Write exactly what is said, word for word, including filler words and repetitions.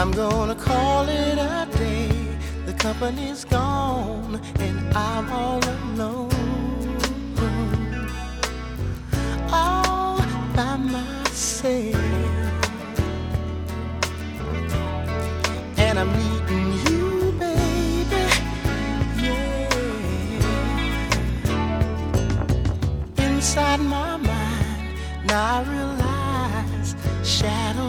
I'm gonna call it a day. The company's gone and I'm all alone, all by myself. And I'm needing you, baby, yeah. Inside my mind, now I